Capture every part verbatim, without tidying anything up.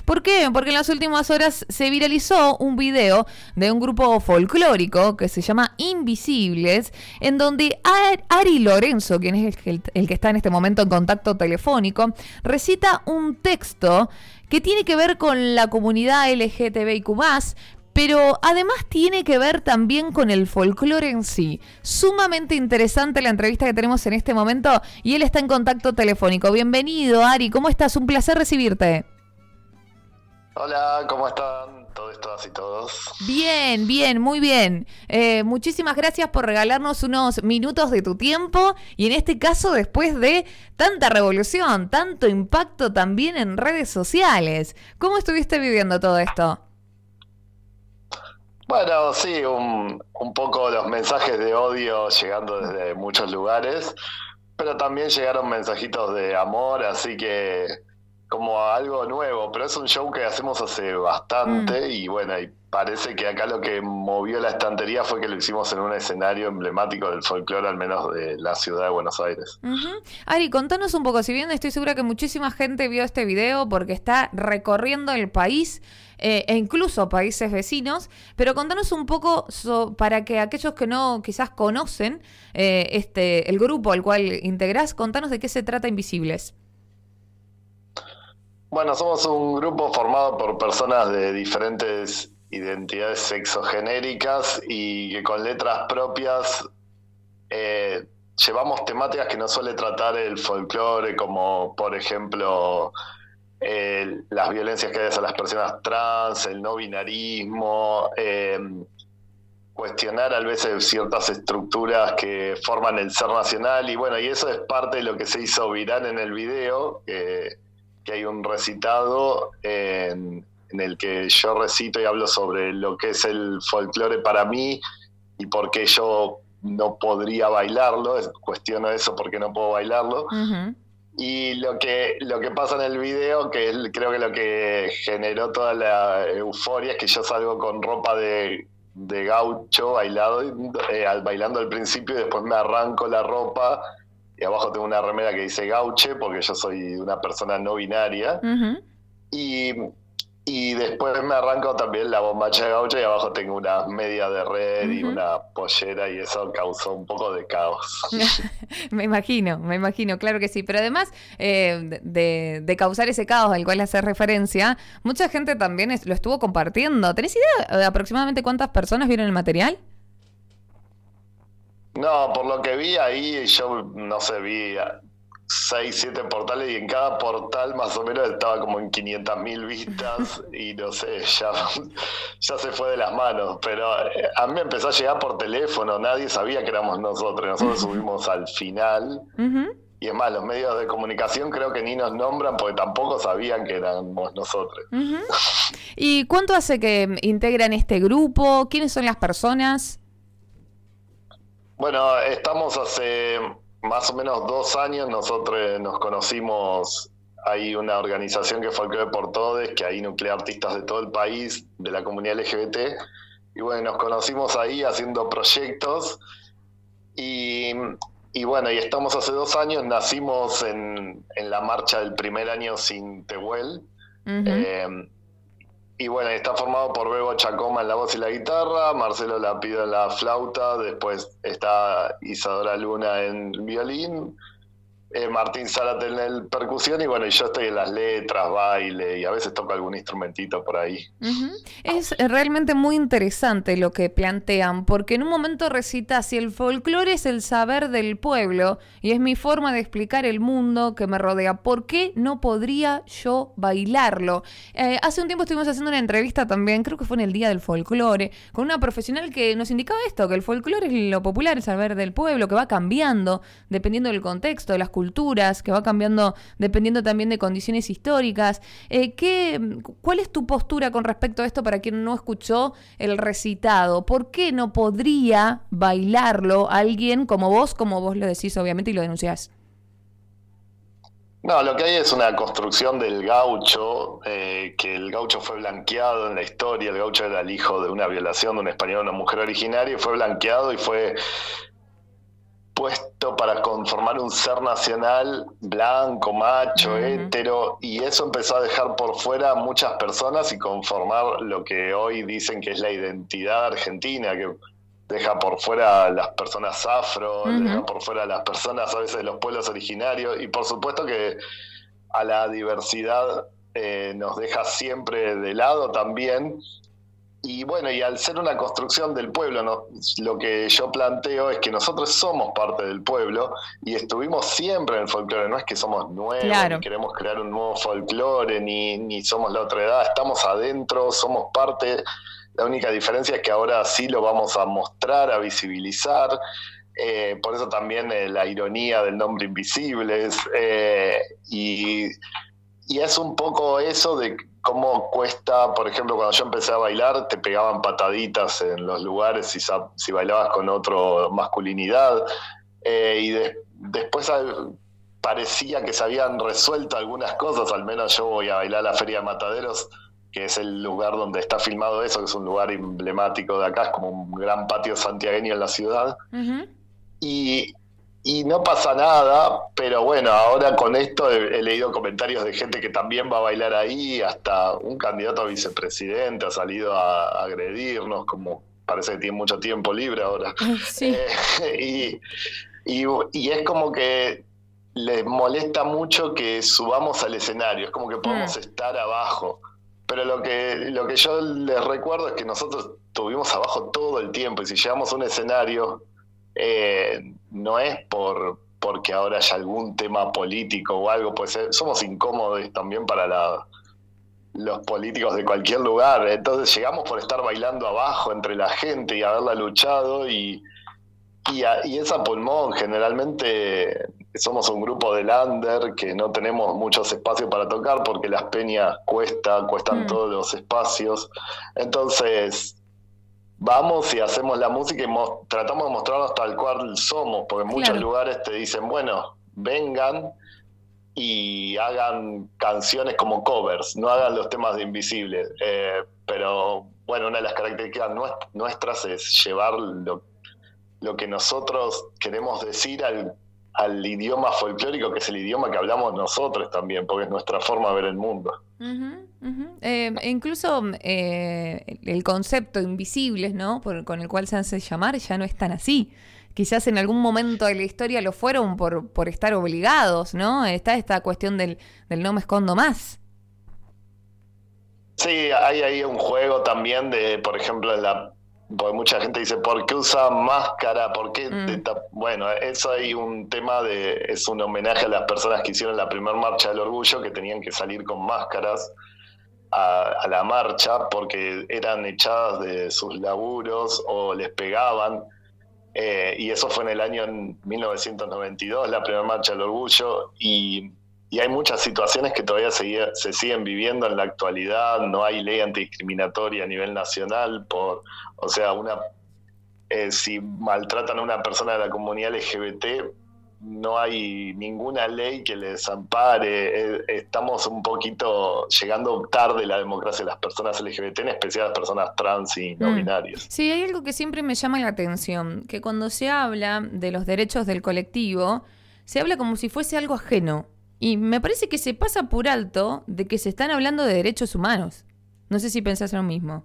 ¿Por qué? Porque en las últimas horas se viralizó un video de un grupo folclórico que se llama Invisibles, en donde Ari Lorenzo, quien es el, el que está en este momento en contacto telefónico, recita un texto que tiene que ver con la comunidad L G T B I Q más, pero además tiene que ver también con el folclore en sí. Sumamente interesante la entrevista que tenemos en este momento y él está en contacto telefónico. Bienvenido, Ari, ¿cómo estás? Un placer recibirte. Hola, ¿cómo están todos, todas y todos? Bien, bien, muy bien. Eh, muchísimas gracias por regalarnos unos minutos de tu tiempo y en este caso después de tanta revolución, tanto impacto también en redes sociales. ¿Cómo estuviste viviendo todo esto? Bueno, sí, un, un poco los mensajes de odio llegando desde muchos lugares, pero también llegaron mensajitos de amor, así que como algo nuevo, pero es un show que hacemos hace bastante mm. y bueno, y parece que acá lo que movió la estantería fue que lo hicimos en un escenario emblemático del folclore, al menos de la ciudad de Buenos Aires. Uh-huh. Ari, contanos un poco, si bien estoy segura que muchísima gente vio este video porque está recorriendo el país, eh, e incluso países vecinos, pero contanos un poco so, para que aquellos que no quizás conocen eh, este el grupo al cual integrás, contanos de qué se trata Invisibles. Bueno, somos un grupo formado por personas de diferentes identidades sexogenéricas y que con letras propias eh, llevamos temáticas que no suele tratar el folclore, como por ejemplo eh, las violencias que hay hacia las personas trans, el no binarismo, eh, cuestionar a veces ciertas estructuras que forman el ser nacional, y bueno, y eso es parte de lo que se hizo viral en el video, eh, que hay un recitado en, en el que yo recito y hablo sobre lo que es el folclore para mí y por qué yo no podría bailarlo, cuestiono eso, por qué no puedo bailarlo. Uh-huh. Y lo que, lo que pasa en el video, que es, creo que lo que generó toda la euforia, es que yo salgo con ropa de, de gaucho bailado, eh, bailando al principio, y después me arranco la ropa, y abajo tengo una remera que dice gauche, porque yo soy una persona no binaria. Uh-huh. Y, y después me arranco también la bombacha de gaucho, y abajo tengo una media de red uh-huh. y una pollera, y eso causó un poco de caos. Me imagino, me imagino, claro que sí. Pero además eh, de, de causar ese caos al cual hace referencia, mucha gente también es, lo estuvo compartiendo. ¿Tenés idea de aproximadamente cuántas personas vieron el material? No, por lo que vi ahí, yo no sé, vi seis, siete portales, y en cada portal más o menos estaba como en quinientas mil vistas, y no sé, ya, ya se fue de las manos. Pero a mí me empezó a llegar por teléfono, nadie sabía que éramos nosotros, nosotros subimos al final, uh-huh. y es más, los medios de comunicación creo que ni nos nombran porque tampoco sabían que éramos nosotros. Uh-huh. ¿Y cuánto hace que integran este grupo? ¿Quiénes son las personas? Bueno, estamos hace más o menos dos años, nosotros nos conocimos, hay una organización que es Folclore por Todes, que ahí nuclea artistas de todo el país, de la comunidad L G B T, y bueno, nos conocimos ahí haciendo proyectos, y, y bueno, y estamos hace dos años, nacimos en, en la marcha del primer año sin Tehuel, uh-huh. eh, y bueno, está formado por Bebo Chacoma en la voz y la guitarra, Marcelo Lapido en la flauta, después está Isadora Luna en violín, eh, Martín Zárate en el percusión, y bueno, y yo estoy en las letras, baile, y a veces toco algún instrumentito por ahí. Uh-huh. Es realmente muy interesante lo que plantean, porque en un momento recita, si el folclore es el saber del pueblo, y es mi forma de explicar el mundo que me rodea, ¿por qué no podría yo bailarlo? Eh, hace un tiempo estuvimos haciendo una entrevista también, creo que fue en el Día del Folclore, con una profesional que nos indicaba esto, que el folclore es lo popular, el saber del pueblo, que va cambiando dependiendo del contexto, de las culturas, que va cambiando dependiendo también de condiciones históricas. Eh, ¿qué, ¿Cuál es tu postura con respecto a esto para quien no escuchó el recitado? ¿Por qué no podría bailarlo alguien como vos, como vos lo decís obviamente y lo denunciás? No, lo que hay es una construcción del gaucho, eh, que el gaucho fue blanqueado en la historia. El gaucho era el hijo de una violación de un español a una mujer originaria, y fue blanqueado y fue puesto apto para conformar un ser nacional blanco, macho, uh-huh. hétero, y eso empezó a dejar por fuera a muchas personas y conformar lo que hoy dicen que es la identidad argentina, que deja por fuera a las personas afro, uh-huh. deja por fuera a las personas a veces de los pueblos originarios, y por supuesto que a la diversidad eh, nos deja siempre de lado también. Y bueno, y al ser una construcción del pueblo, ¿no? Lo que yo planteo es que nosotros somos parte del pueblo y estuvimos siempre en el folclore, no es que somos nuevos, claro. ni queremos crear un nuevo folclore, ni, ni somos la otra edad, estamos adentro, somos parte. La única diferencia es que ahora sí lo vamos a mostrar, a visibilizar. Eh, por eso también eh, la ironía del nombre Invisibles. Eh, y, y es un poco eso de cómo cuesta, por ejemplo, cuando yo empecé a bailar, te pegaban pataditas en los lugares si, si bailabas con otra masculinidad. Eh, y de, después parecía que se habían resuelto algunas cosas, al menos yo voy a bailar a la Feria de Mataderos, que es el lugar donde está filmado eso, que es un lugar emblemático de acá, es como un gran patio santiagueño en la ciudad. Uh-huh. Y, y no pasa nada, pero bueno, ahora con esto he, he leído comentarios de gente que también va a bailar ahí, hasta un candidato a vicepresidente ha salido a, a agredirnos, como parece que tiene mucho tiempo libre ahora. Sí. Eh, y, y, y es como que les molesta mucho que subamos al escenario, es como que podemos uh-huh. estar abajo. Pero lo que, lo que yo les recuerdo es que nosotros estuvimos abajo todo el tiempo, y si llegamos a un escenario, eh, no es por porque ahora haya algún tema político o algo, pues eh, somos incómodos también para la, los políticos de cualquier lugar. Entonces llegamos por estar bailando abajo entre la gente y haberla luchado, y, y, a, y es a pulmón. Generalmente somos un grupo de lander que no tenemos muchos espacios para tocar porque las peñas cuesta, cuestan mm. todos los espacios. Entonces vamos y hacemos la música y mo- tratamos de mostrarnos tal cual somos, porque en muchos claro. lugares te dicen, bueno, vengan y hagan canciones como covers, no hagan los temas de Invisibles. Eh, pero bueno, una de las características nuest- nuestras es llevar lo, lo que nosotros queremos decir al al idioma folclórico, que es el idioma que hablamos nosotros también, porque es nuestra forma de ver el mundo. Uh-huh, uh-huh. Eh, e incluso eh, el concepto Invisibles, ¿no? Por, con el cual se hace llamar, ya no es tan así. Quizás en algún momento de la historia lo fueron por, por estar obligados, ¿no? Está esta cuestión del, del no me escondo más. Sí, hay ahí un juego también de, por ejemplo, en la... Porque mucha gente dice, ¿por qué usa máscara? ¿Por qué? Mm. Bueno, eso hay un tema de... Es un homenaje a las personas que hicieron la primera marcha del orgullo, que tenían que salir con máscaras a, a la marcha porque eran echadas de sus laburos o les pegaban. Eh, y eso fue en el año mil novecientos noventa y dos, la primera marcha del orgullo. Y, y hay muchas situaciones que todavía se, se siguen viviendo en la actualidad. No hay ley antidiscriminatoria a nivel nacional por... O sea, una eh, si maltratan a una persona de la comunidad L G B T, no hay ninguna ley que les ampare. Eh, estamos un poquito llegando tarde la democracia de las personas L G B T, en especial las personas trans y no mm. binarias. Sí, hay algo que siempre me llama la atención, que cuando se habla de los derechos del colectivo, se habla como si fuese algo ajeno. Y me parece que se pasa por alto de que se están hablando de derechos humanos. No sé si pensás lo mismo.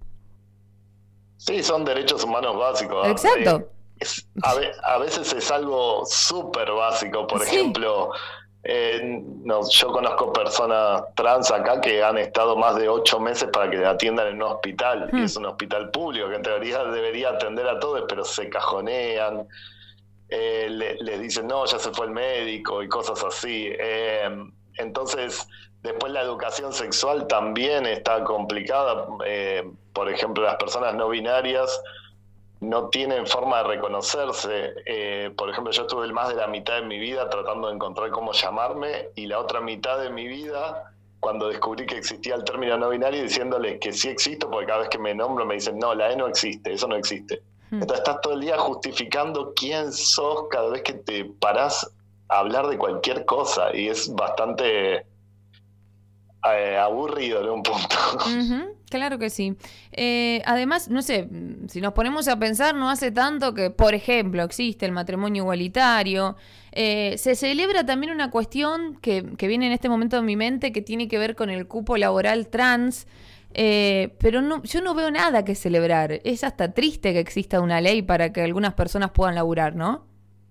Sí, son derechos humanos básicos. Exacto. Eh, es, a, ve, a veces es algo súper básico. Por sí. ejemplo, eh, no, yo conozco personas trans acá que han estado más de ocho meses para que le atiendan en un hospital. Hmm. Y es un hospital público que en teoría debería atender a todos, pero se cajonean. Eh, le, les dicen, no, ya se fue el médico y cosas así. Eh, entonces... Después la educación sexual también está complicada. Eh, por ejemplo, las personas no binarias no tienen forma de reconocerse. Eh, por ejemplo, yo estuve más de la mitad de mi vida tratando de encontrar cómo llamarme, y la otra mitad de mi vida, cuando descubrí que existía el término no binario, diciéndoles que sí existo, porque cada vez que me nombro me dicen, no, la E no existe, eso no existe. Hmm. Entonces estás todo el día justificando quién sos cada vez que te parás a hablar de cualquier cosa, y es bastante... eh, aburrido en un punto. Uh-huh, claro que sí. Eh, además, no sé, si nos ponemos a pensar, no hace tanto que, por ejemplo, existe el matrimonio igualitario. Eh, se celebra también una cuestión que, que viene en este momento en mi mente que tiene que ver con el cupo laboral trans. Eh, pero no, yo no veo nada que celebrar. Es hasta triste que exista una ley para que algunas personas puedan laburar, ¿no?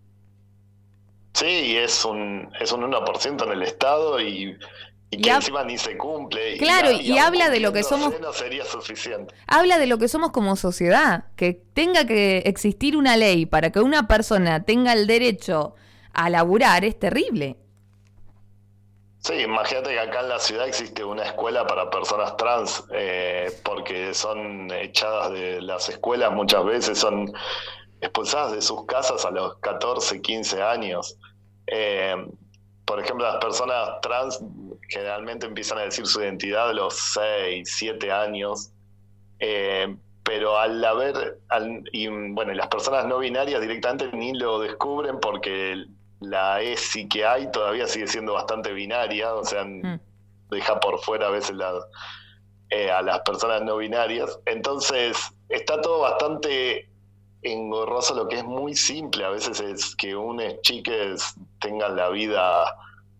Sí, es un, es un uno por ciento en el Estado y, y que Y hab- encima ni se cumple. claro, Y, a- y y aún habla de lo que cumpliéndose somos, no sería suficiente. habla de lo que somos como sociedad, que tenga que existir una ley para que una persona tenga el derecho a laburar es terrible. Sí, imagínate que acá en la ciudad existe una escuela para personas trans, eh, porque son echadas de las escuelas muchas veces, son expulsadas de sus casas a los catorce, quince años. Eh, por ejemplo, las personas trans generalmente empiezan a decir su identidad a los seis, siete años, eh, pero al haber, al, y bueno, y las personas no binarias directamente ni lo descubren porque la ESI que hay todavía sigue siendo bastante binaria, o sea, Mm. deja por fuera a veces la, eh, a las personas no binarias. Entonces, está todo bastante engorroso, lo que es muy simple a veces es que unas chiques tengan la vida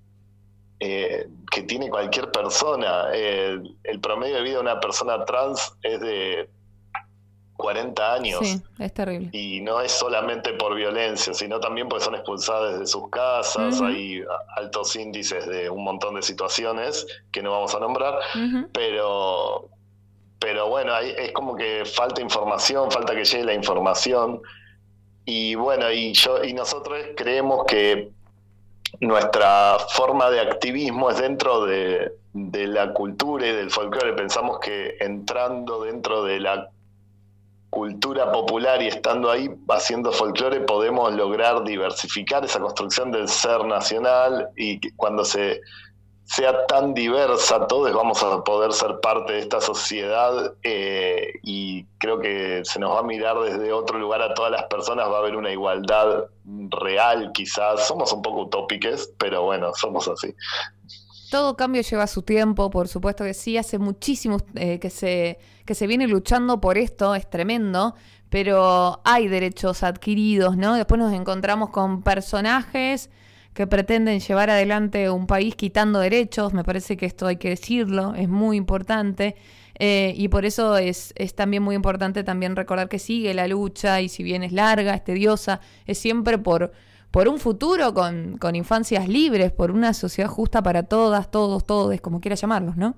eh, que tiene cualquier persona. Eh, el promedio de vida de una persona trans es de cuarenta años. Sí, es terrible. Y no es solamente por violencia, sino también porque son expulsadas de sus casas, Ujú. hay altos índices de un montón de situaciones que no vamos a nombrar, Ujú. pero, pero bueno, hay, es como que falta información, falta que llegue la información, y bueno, y yo y nosotros creemos que nuestra forma de activismo es dentro de, de la cultura y del folclore. Pensamos que entrando dentro de la cultura popular y estando ahí haciendo folclore podemos lograr diversificar esa construcción del ser nacional, y que cuando se sea tan diversa todos vamos a poder ser parte de esta sociedad, eh, y creo que se nos va a mirar desde otro lugar a todas las personas, va a haber una igualdad real quizás. Somos un poco utópiques, pero bueno, somos así. Todo cambio lleva su tiempo, por supuesto que sí, hace muchísimo eh, que se, que se viene luchando por esto, es tremendo, pero hay derechos adquiridos, ¿no? Después nos encontramos con personajes que pretenden llevar adelante un país quitando derechos, me parece que esto hay que decirlo, es muy importante, eh, y por eso es, es también muy importante también recordar que sigue la lucha, y si bien es larga, es tediosa, es siempre por... por un futuro con, con infancias libres, por una sociedad justa para todas, todos, todes, como quiera llamarlos, ¿no?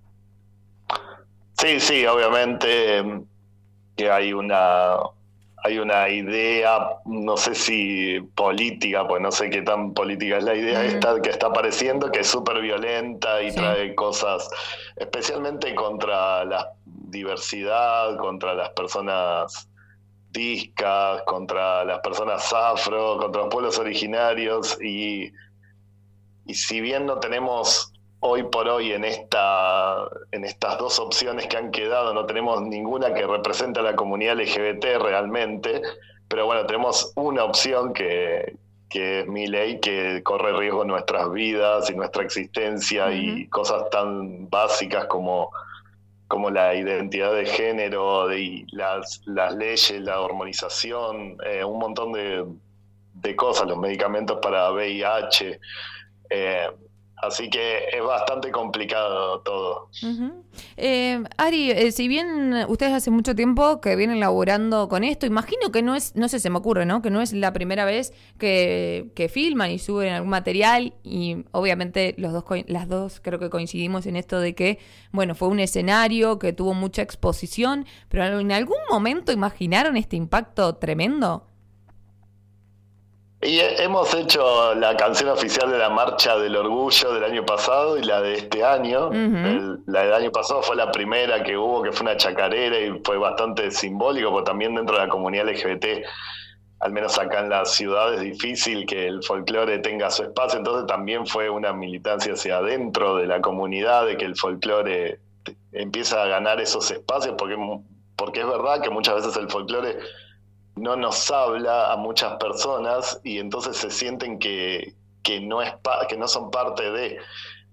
Sí, sí, obviamente eh, que hay una hay una idea, no sé si política, pues no sé qué tan política es la idea Mm. esta que está apareciendo, que es súper violenta y Sí. trae cosas especialmente contra la diversidad, contra las personas discas, contra las personas afro, contra los pueblos originarios, y, y si bien no tenemos hoy por hoy en esta en estas dos opciones que han quedado, no tenemos ninguna que represente a la comunidad L G B T realmente, pero bueno, tenemos una opción que, que es mi ley, que corre riesgo nuestras vidas y nuestra existencia, Ujú. y cosas tan básicas como como la identidad de género de, y las, las leyes, la hormonización, eh, un montón de, de cosas, los medicamentos para V I H. Eh, así que es bastante complicado todo. Ujú. Eh, Ari, eh, si bien ustedes hace mucho tiempo que vienen laburando con esto, imagino que no es, no sé, se me ocurre, ¿no? Que no es la primera vez que, que filman y suben algún material, y obviamente los dos, coi- las dos creo que coincidimos en esto de que, bueno, fue un escenario que tuvo mucha exposición, pero ¿en algún momento imaginaron este impacto tremendo? Y he- hemos hecho la canción oficial de la Marcha del Orgullo del año pasado y la de este año. Ujú. El- la del año pasado fue la primera que hubo, que fue una chacarera, y fue bastante simbólico, porque también dentro de la comunidad L G B T, al menos acá en la ciudad, es difícil que el folclore tenga su espacio, entonces también fue una militancia hacia adentro de la comunidad, de que el folclore te- empieza a ganar esos espacios, porque, porque es verdad que muchas veces el folclore no nos habla a muchas personas, y entonces se sienten que, que, no, es pa- que no son parte de...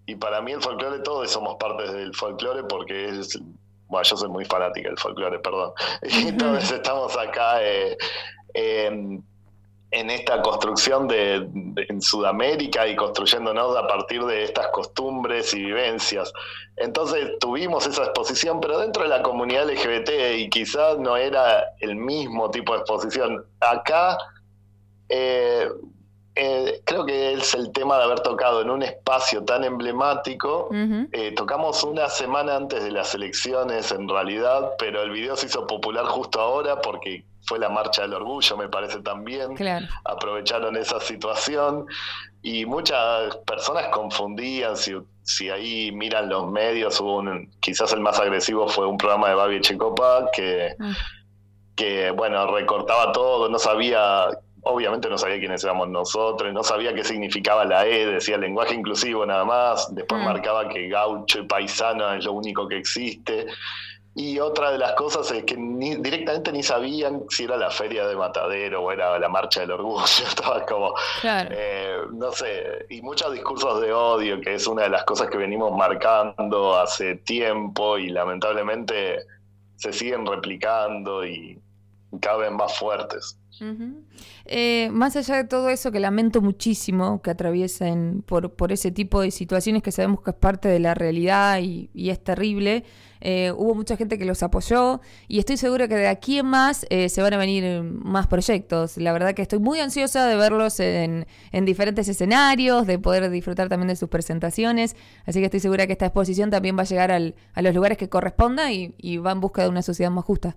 y para mí el folclore, todos somos parte del folclore porque es... Bueno, yo soy muy fanática del folclore, perdón. Y todos estamos acá eh, eh, en esta construcción de, de, en Sudamérica y construyéndonos a partir de estas costumbres y vivencias. Entonces tuvimos esa exposición, pero dentro de la comunidad L G B T, y quizás no era el mismo tipo de exposición. Acá eh, eh, creo que es el tema de haber tocado en un espacio tan emblemático. Uh-huh. Eh, tocamos una semana antes de las elecciones en realidad, pero el video se hizo popular justo ahora porque fue la Marcha del Orgullo, me parece también. Claro. Aprovecharon esa situación y muchas personas confundían si, si ahí miran los medios. Hubo un, quizás el más agresivo fue un programa de Babi Echecopa que, uh. que, bueno, recortaba todo, no sabía... Obviamente no sabía quiénes éramos nosotros, no sabía qué significaba la E, decía lenguaje inclusivo nada más, después mm. marcaba que gaucho y paisano es lo único que existe. Y otra de las cosas es que ni, directamente ni sabían si era la feria de Matadero o era la Marcha del Orgullo. Estaba como, claro. eh, no sé, y muchos discursos de odio, que es una de las cosas que venimos marcando hace tiempo y lamentablemente se siguen replicando y cada vez más fuertes. Uh-huh. Eh, más allá de todo eso, que lamento muchísimo que atraviesen por, por ese tipo de situaciones que sabemos que es parte de la realidad y, y es terrible, eh, hubo mucha gente que los apoyó y estoy segura que de aquí en más eh, se van a venir más proyectos. La verdad que estoy muy ansiosa de verlos en, en diferentes escenarios, de poder disfrutar también de sus presentaciones, así que estoy segura que esta exposición también va a llegar al, a los lugares que corresponda y, y va en busca de una sociedad más justa.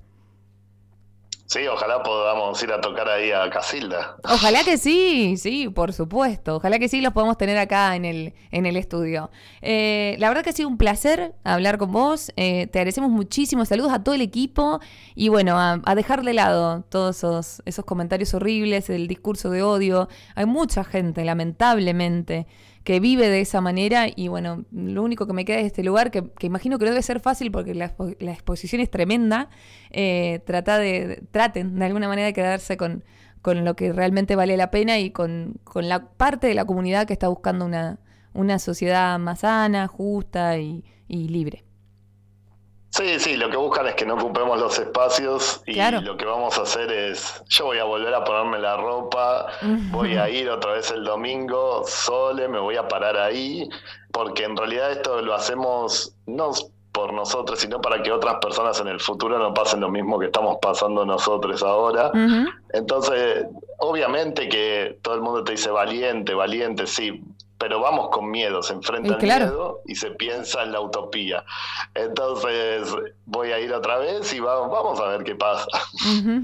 Sí, ojalá podamos ir a tocar ahí a Casilda. Ojalá que sí, sí, por supuesto. Ojalá que sí los podamos tener acá en el, en el estudio. Eh, la verdad que ha sido un placer hablar con vos. Eh, te agradecemos muchísimo. Saludos a todo el equipo. Y bueno, a, a dejar de lado todos esos, esos comentarios horribles, el discurso de odio. Hay mucha gente, lamentablemente, que vive de esa manera y bueno, lo único que me queda de este lugar, que, que imagino que no debe ser fácil porque la, la exposición es tremenda, eh, trata de, traten de alguna manera de quedarse con, con lo que realmente vale la pena y con, con la parte de la comunidad que está buscando una, una sociedad más sana, justa y, y libre. Sí, sí, lo que buscan es que no ocupemos los espacios y claro. Lo que vamos a hacer es, yo voy a volver a ponerme la ropa, voy a ir otra vez el domingo, sole, me voy a parar ahí, porque en realidad esto lo hacemos no por nosotros, sino para que otras personas en el futuro no pasen lo mismo que estamos pasando nosotros ahora. Uh-huh. Entonces, obviamente que todo el mundo te dice valiente, valiente, sí, pero vamos con miedo, se enfrenta al claro. miedo y se piensa en la utopía. Entonces voy a ir otra vez y vamos, vamos a ver qué pasa. Uh-huh.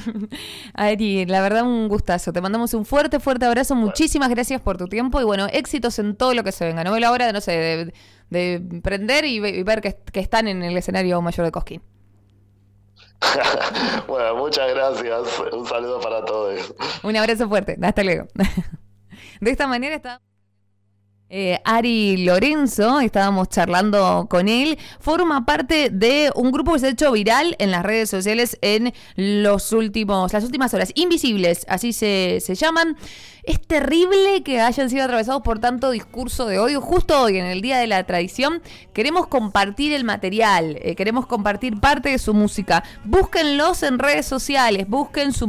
Ari, la verdad un gustazo. Te mandamos un fuerte, fuerte abrazo. Bueno. Muchísimas gracias por tu tiempo y bueno, éxitos en todo lo que se venga. No veo la hora de, no sé, de, de prender y, y ver que, que están en el escenario mayor de Cosquín. Bueno, muchas gracias. Un saludo para todos. Un abrazo fuerte. Hasta luego. De esta manera está... Eh, Ari Lorenzo, estábamos charlando con él, forma parte de un grupo que se ha hecho viral en las redes sociales en los últimos, las últimas horas. Invisibles, así se, se llaman. Es terrible que hayan sido atravesados por tanto discurso de odio. Justo hoy, en el Día de la Tradición, queremos compartir el material, eh, queremos compartir parte de su música. Búsquenlos en redes sociales, busquen su